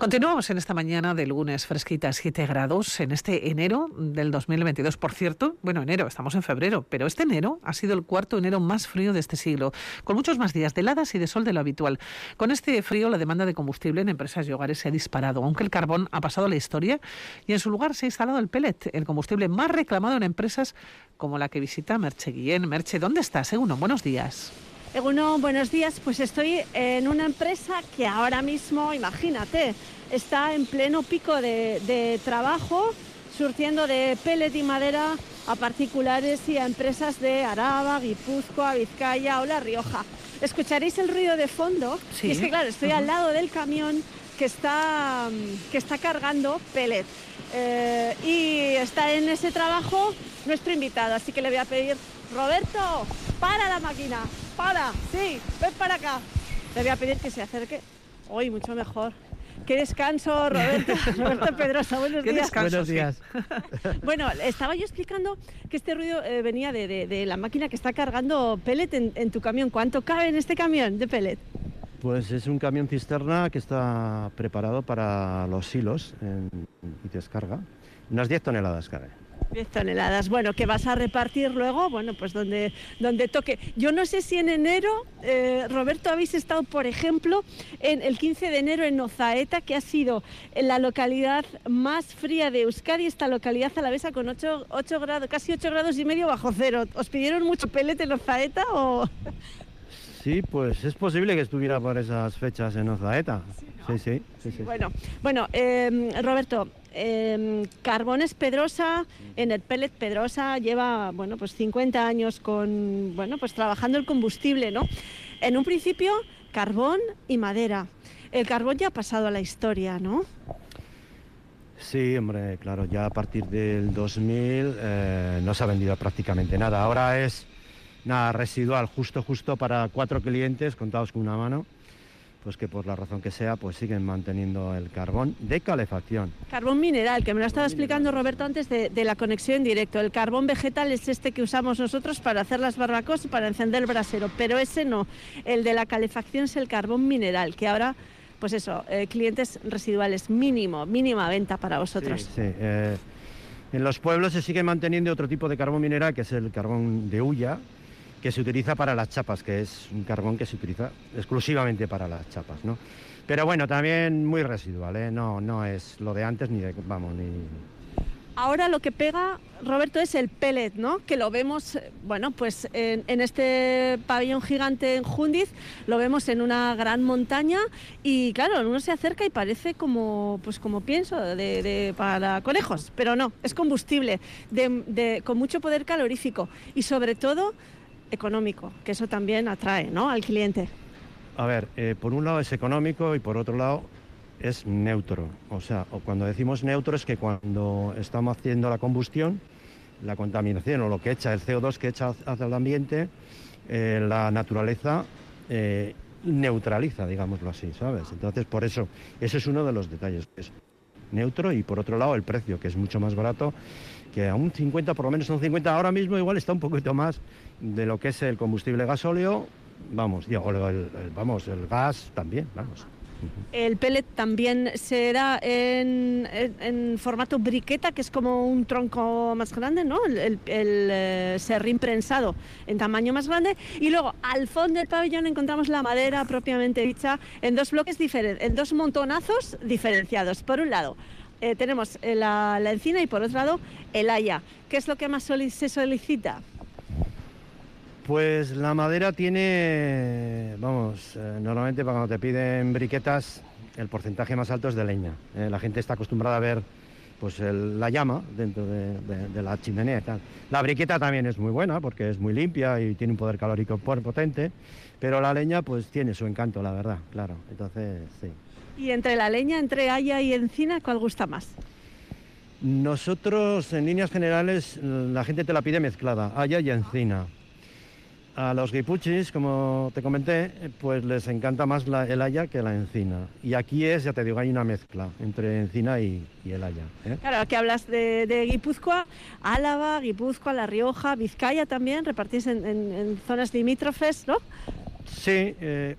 Continuamos en esta mañana de lunes, fresquita, 7 grados, en este enero del 2022. Por cierto, enero, estamos en febrero, pero este enero ha sido el cuarto enero más frío de este siglo, con muchos más días de heladas y de sol de lo habitual. Con este frío, la demanda de combustible en empresas y hogares se ha disparado, aunque el carbón ha pasado a la historia y en su lugar se ha instalado el pellet, el combustible más reclamado en empresas como la que visita Merche Guillén. Merche, ¿dónde estás, Eguno? Buenos días. Eguno, buenos días. Pues estoy en una empresa que ahora mismo, imagínate, está en pleno pico de trabajo, surtiendo de pellet y madera a particulares y a empresas de Araba, Guipúzcoa, Vizcaya o La Rioja. Escucharéis el ruido de fondo, sí. Y es que claro, estoy al lado del camión que está cargando pellet. Y está en ese trabajo nuestro invitado, así que le voy a pedir: Roberto, para la máquina, para, sí, ven para acá. Le voy a pedir que se acerque. Hoy mucho mejor. Qué descanso, Roberto. Roberto Pedrosa, buenos días. Buenos días. Bueno, estaba yo explicando que este ruido venía de la máquina que está cargando pellet en tu camión. ¿Cuánto cabe en este camión de pellet? Pues es un camión cisterna que está preparado para los silos y descarga. Unas 10 toneladas cabe. 10 toneladas, bueno, que vas a repartir luego, bueno, pues donde toque. Yo no sé si en enero, Roberto, habéis estado, por ejemplo, en el 15 de enero en Ozaeta, que ha sido la localidad más fría de Euskadi, esta localidad alavesa con 8 grados, casi 8 grados y medio bajo cero. ¿Os pidieron mucho pellet en Ozaeta o...? Sí, pues es posible que estuviera por esas fechas en Ozaeta. Sí. Bueno, Roberto, Carbones Pedrosa, en el pellet Pedrosa lleva, pues 50 años trabajando el combustible, ¿no? En un principio, carbón y madera. El carbón ya ha pasado a la historia, ¿no? Sí, hombre, claro, ya a partir del 2000 no se ha vendido prácticamente nada. Ahora es nada residual, justo para 4 clientes contados con una mano, pues que por la razón que sea, pues siguen manteniendo el carbón de calefacción. Carbón mineral, que me lo estaba explicando Roberto antes de la conexión en directo. El carbón vegetal es este que usamos nosotros para hacer las barbacoas y para encender el brasero, pero ese no. El de la calefacción es el carbón mineral, que ahora, pues eso, clientes residuales, mínima venta para vosotros. Sí. En los pueblos se sigue manteniendo otro tipo de carbón mineral, que es el carbón de hulla, que se utiliza para las chapas, que es un carbón que se utiliza exclusivamente para las chapas, ¿no? Pero bueno, también muy residual, ¿eh? No es lo de antes ni. Ahora lo que pega, Roberto, es el pellet, ¿no? Que lo vemos, pues en este pabellón gigante en Jundiz, lo vemos en una gran montaña y claro, uno se acerca y parece como pienso, para conejos, pero no, es combustible con mucho poder calorífico y sobre todo económico, que eso también atrae, ¿no?, al cliente. A ver, por un lado es económico y por otro lado es neutro. O sea, cuando decimos neutro es que cuando estamos haciendo la combustión, la contaminación o lo que echa, el CO2 que echa hacia el ambiente, la naturaleza neutraliza, digámoslo así, ¿sabes? Entonces, por eso, ese es uno de los detalles. Es neutro y por otro lado el precio, que es mucho más barato, que a un 50, por lo menos a un 50, ahora mismo igual está un poquito más de lo que es el combustible gasóleo, el gas también, vamos. El pellet también se da en formato briqueta, que es como un tronco más grande, ¿no? El serrín prensado en tamaño más grande. Y luego, al fondo del pabellón encontramos la madera propiamente dicha en dos bloques diferentes, en dos montonazos diferenciados. Por un lado, tenemos la encina y por otro lado, el haya. ¿Qué es lo que más se solicita? Pues la madera tiene, normalmente cuando te piden briquetas, el porcentaje más alto es de leña. La gente está acostumbrada a ver pues la llama dentro de la chimenea y tal. La briqueta también es muy buena porque es muy limpia y tiene un poder calórico potente, pero la leña pues tiene su encanto, la verdad, claro. Entonces, sí. ¿Y entre la leña, entre haya y encina, cuál gusta más? Nosotros, en líneas generales, la gente te la pide mezclada, haya y encina. A los guipuchis, como te comenté, pues les encanta más el haya que la encina. Y aquí ya te digo, hay una mezcla entre encina y el haya. Claro, aquí hablas de Guipúzcoa, Álava, Guipúzcoa, La Rioja, Vizcaya también, repartís en zonas limítrofes, ¿no? Sí,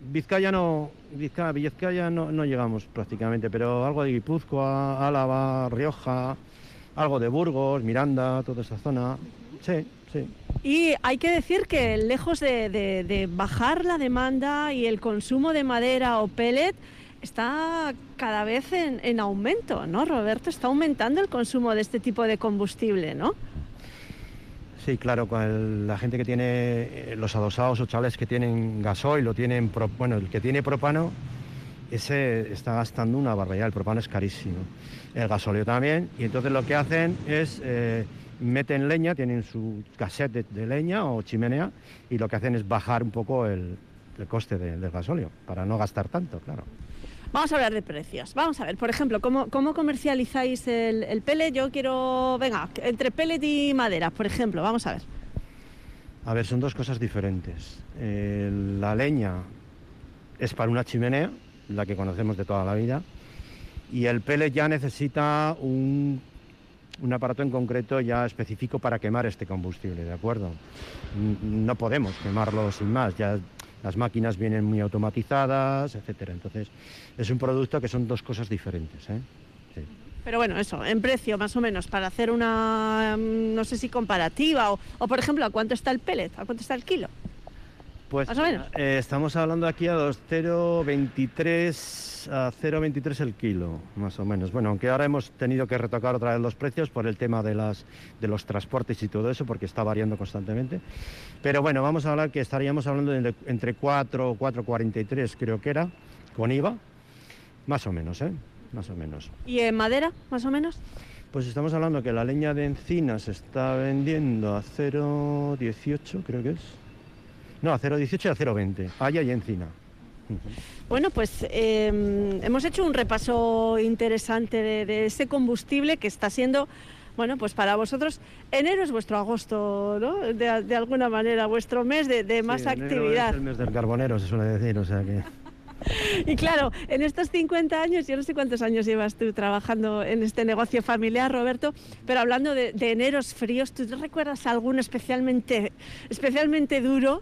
Vizcaya no llegamos prácticamente, pero algo de Guipúzcoa, Álava, Rioja, algo de Burgos, Miranda, toda esa zona. Sí, sí. Y hay que decir que lejos de bajar la demanda y el consumo de madera o pellet, está cada vez en aumento, ¿no, Roberto? Está aumentando el consumo de este tipo de combustible, ¿no? Sí, claro, con la gente que tiene los adosados o chalés que tienen gasoil o tienen, el que tiene propano, ese está gastando una barbaridad, el propano es carísimo, el gasóleo también, y entonces lo que hacen es meten leña, tienen su cassette de leña o chimenea, y lo que hacen es bajar un poco el coste del gasóleo, para no gastar tanto, claro. Vamos a hablar de precios. Vamos a ver, por ejemplo, ¿cómo comercializáis el pellet? Yo quiero, venga, entre pellet y madera, por ejemplo, vamos a ver. A ver, son dos cosas diferentes. La leña es para una chimenea, la que conocemos de toda la vida, y el pellet ya necesita un aparato en concreto ya específico para quemar este combustible, ¿de acuerdo? No podemos quemarlo sin más, ya las máquinas vienen muy automatizadas, etcétera. Entonces, es un producto que son dos cosas diferentes, ¿eh? Sí. Pero bueno, eso, en precio más o menos, para hacer una, no sé si comparativa, o por ejemplo, ¿a cuánto está el pellet? ¿A cuánto está el kilo? Pues más o menos. Estamos hablando aquí a 0,23 el kilo, más o menos. Bueno, aunque ahora hemos tenido que retocar otra vez los precios por el tema de los transportes y todo eso, porque está variando constantemente. Pero bueno, vamos a hablar que estaríamos hablando de entre 4 o 4,43 creo que era, con IVA, más o menos, ¿eh? Más o menos. ¿Y en madera, más o menos? Pues estamos hablando que la leña de encina se está vendiendo a 0,18, creo que es. No, a 0,18 y a 0,20. Haya y encina. Bueno, pues hemos hecho un repaso interesante de ese combustible que está siendo, bueno, pues para vosotros, enero es vuestro agosto, ¿no? De alguna manera, vuestro mes de más actividad. Es el mes del carbonero, se suele decir, o sea que... Y claro, en estos 50 años, yo no sé cuántos años llevas tú trabajando en este negocio familiar, Roberto, pero hablando de eneros fríos, ¿tú te recuerdas alguno especialmente duro?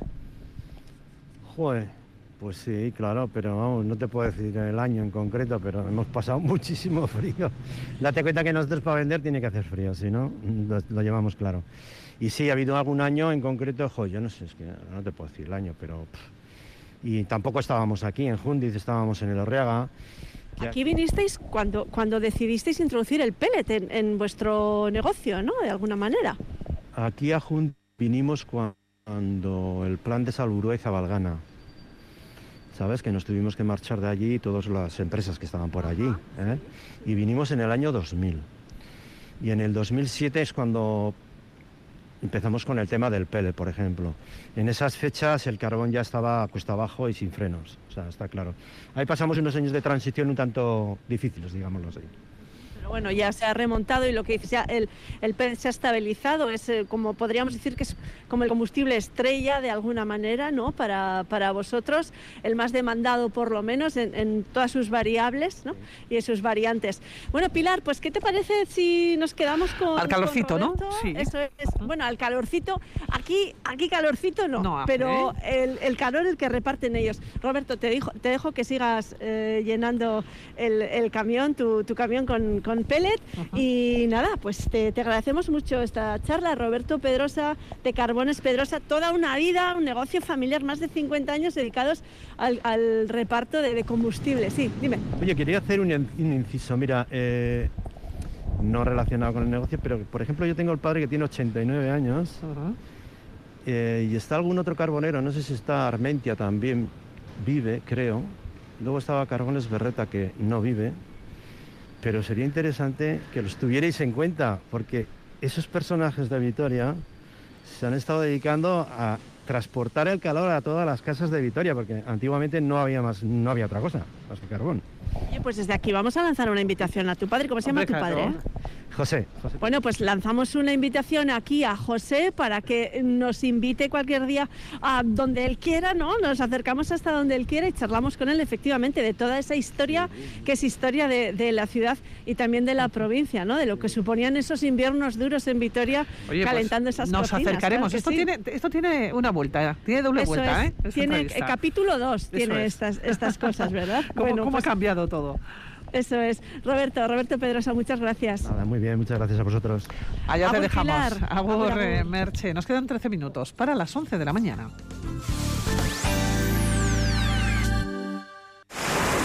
Joder, pues sí, claro, pero vamos, no te puedo decir el año en concreto, pero hemos pasado muchísimo frío. Date cuenta que nosotros para vender tiene que hacer frío, si no, lo llevamos claro. Y sí, ha habido algún año en concreto, joder, yo no sé, es que no te puedo decir el año, pero... Y tampoco estábamos aquí en Jundiz, estábamos en el Orriaga. Aquí vinisteis cuando decidisteis introducir el pellet en vuestro negocio, ¿no? De alguna manera. Aquí a Jundiz vinimos cuando el plan de Salburua y Zabalgana. ¿Sabes? Que nos tuvimos que marchar de allí, todas las empresas que estaban por allí, ¿eh? Y vinimos en el año 2000. Y en el 2007 es cuando... empezamos con el tema del pellet, por ejemplo. En esas fechas el carbón ya estaba cuesta abajo y sin frenos, o sea, está claro. Ahí pasamos unos años de transición un tanto difíciles, digámoslo así. Pero bueno, ya se ha remontado y lo que dices, ya el pellet se ha estabilizado, es como podríamos decir que es como el combustible estrella de alguna manera, ¿no? Para vosotros, el más demandado por lo menos en todas sus variables, ¿no? Y en sus variantes. Bueno, Pilar, pues ¿qué te parece si nos quedamos con... Al calorcito, con ¿no? Roberto? Sí. Eso es, bueno, al calorcito, aquí calorcito no, hace, pero el calor el que reparten ellos. Roberto, te dejo que sigas llenando el camión, tu camión con pellet. Y nada, pues te agradecemos mucho esta charla. Roberto Pedrosa, de Carbones Pedrosa, toda una vida, un negocio familiar, más de 50 años dedicados al reparto de combustible. Sí, dime. Oye, quería hacer un inciso, mira, no relacionado con el negocio, pero por ejemplo yo tengo el padre que tiene 89 años y está algún otro carbonero, no sé si está Armentia también, vive, creo. Luego estaba Carbones Berreta, que no vive. Pero sería interesante que los tuvierais en cuenta, porque esos personajes de Vitoria se han estado dedicando a transportar el calor a todas las casas de Vitoria, porque antiguamente no había otra cosa más que carbón. Oye, pues desde aquí vamos a lanzar una invitación a tu padre. ¿Cómo se llama tu padre? José. Bueno, pues lanzamos una invitación aquí a José para que nos invite cualquier día a donde él quiera, ¿no? Nos acercamos hasta donde él quiera y charlamos con él efectivamente de toda esa historia que es historia de la ciudad y también de la provincia, ¿no? De lo que suponían esos inviernos duros en Vitoria. Oye, calentando pues esas nos cocinas. Acercaremos. Claro esto tiene una vuelta, tiene doble Eso vuelta, es. ¿eh? Tiene capítulo 2, tiene estas cosas, ¿verdad? ¿Cómo ha cambiado todo? Eso es. Roberto Pedrosa, muchas gracias. Nada, muy bien, muchas gracias a vosotros. Allá te dejamos. Pilar. Agur, Merche. Nos quedan 13 minutos para las 11 de la mañana.